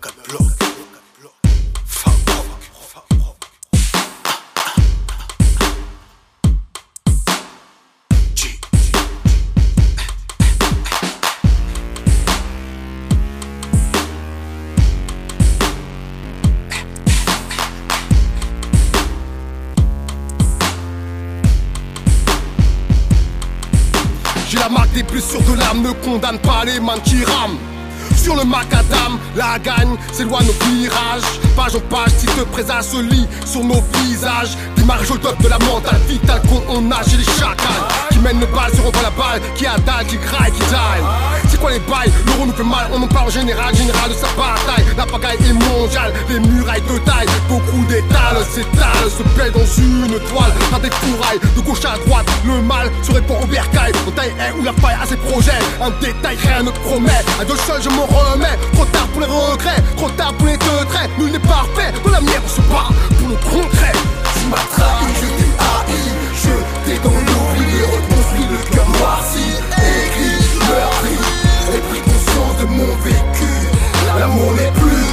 J'ai la marque des blessures de l'âme, ne condamne pas les mains qui rament. Sur le macadam, la gagne s'éloigne au virage. Page en page, si te présage se lit sur nos visages. Démarrage au top de la mentale vitale qu'on nage et les chacals qui mènent le bal, se renvoient la balle, qui attaque, qui graille, qui taille. C'est quoi les bails? L'euro nous fait mal, on en parle en général de sa bataille. La pagaille est mondiale, les murailles de taille, beaucoup d'étals s'étalent, se plaît dans une toile, par des fourrailles, de gauche à droite, le mal se répand au bercail. On taille est où la faille à ses projets, un détail rien ne promet. À deux seuls je m'en remets, trop tard pour les regrets, trop tard pour les deux traits. Nul n'est parfait, dans la mienne on se bat pour le concret. Tu m'as trahi, je t'ai haï, jeté dans l'oubli et reconstruit le cœur noirci, aigri, meurtri, et pris conscience de mon vécu. L'amour n'est plus,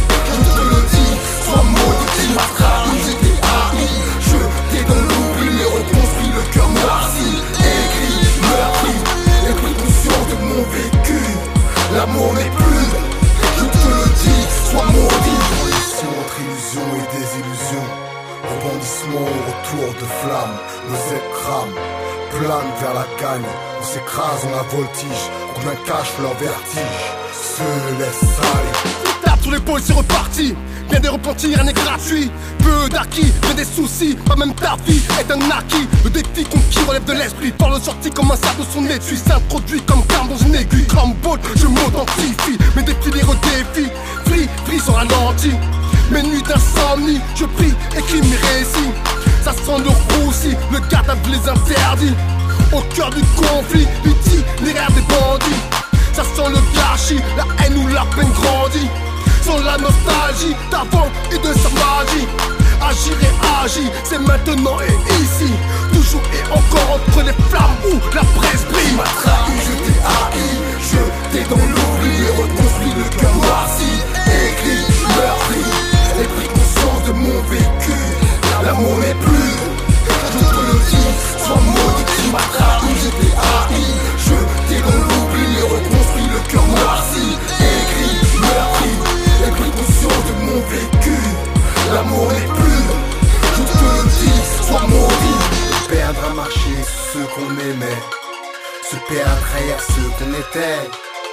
je te le dis, sois maudit. Tu m'as trahi, je t'ai haï, jeté dans l'oubli et reconstruit le cœur noirci, aigri, meurtri, et pris conscience de mon vécu. L'amour n'est plus, je te le dis, sois maudit. Entre illusion et désillusion, rebondissement au retour de flamme, nos ailes crament, planent vers la gagne, on s'écrase, on la voltige, combien cachent leur vertige, se laisse aller. Tape sur l'épaule, c'est reparti. Bien des repentis, rien n'est gratuit. Peu d'acquis, bien des soucis, pas même ta vie est un acquis. Le défi conquis relève de l'esprit, par le sorti comme un sac de son étui. S'introduit comme carme dans une aiguille, comme bolt, je m'identifie. Mes défis les redéfient, free sans ralenti. Mes nuits d'insomnie, je prie, écris mes récits. Ça sent le roussi, le garde les interdits. Au cœur du conflit, l'itinéraire des bandits. Ça sent le gâchis, la haine ou la peine grandit. Sans la nostalgie d'avant et de sa magie. Agir et agir, c'est maintenant et ici. Toujours et encore entre les flammes où la presse brille. Tu m'as trahi, je t'ai haï, jeté dans l'oubli et reconstruit le cœur noirci, aigri, meurtri, et pris conscience de mon vécu. L'amour n'est plus, je te le dis, sois maudit. Tu m'as trahi, je t'ai haï, jeté dans l'oubli et reconstruit le cœur noirci, aigri, meurtri, et pris conscience de mon vécu. L'amour n'est plus, je te le dis, sois maudit. Perdre à marcher ceux qu'on aimait, se perdre à trahir ceux qu'on était.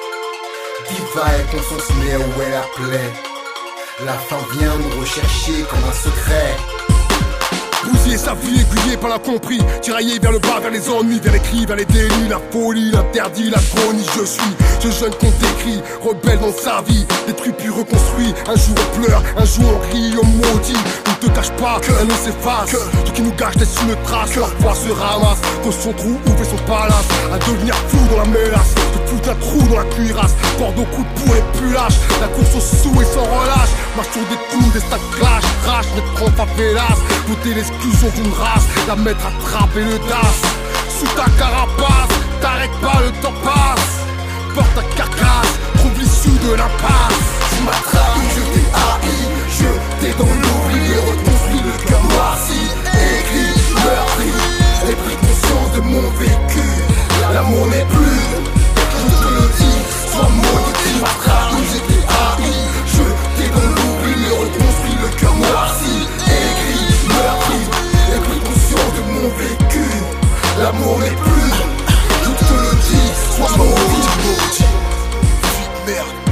Diva et conscience, mais où est la plaie? La fin vient nous rechercher comme un secret. Bousiller sa vie, aiguillé par l'incompris, tiraillé vers le bas, vers les ennuis, vers les cris, vers les délits, la folie, l'interdit, la chronie. Je suis ce jeune qu'on décrit, rebelle dans sa vie, détruit puis reconstruit. Un jour on pleure, un jour on rit, on maudit. Ne te cache pas, un nom s'efface, ce qui nous gâche laisse une trace. Leur poids se ramasse, cause son trou ouvre son palace. À devenir fou dans la mélasse, te foutre un trou dans la cuirasse. Porte au coup de poing et plus lâche, la course au sous et sans relâche. Marche sur des coups, des stades clash, crash, ne te prends pas félasse. Goûter l'exclusion d'une race, la mettre à trapper le das. Sous ta carapace, t'arrêtes pas, le temps passe. Porte ta carcasse, trouve l'issue de l'impasse. Tu m'as trahi, je t'ai haï, jeté dans l'oubli et reconstruit le cœur noirci, aigri, meurtri, et pris conscience de mon vécu. L'amour n'est plus, je te le dis, sois maudit. Tu m'as trahi, je t'ai haï, jeté dans l'oubli et reconstruit le cœur noirci, aigri, meurtri, et pris conscience de mon vécu. L'amour n'est plus, je te le dis, sois maudit. Merde.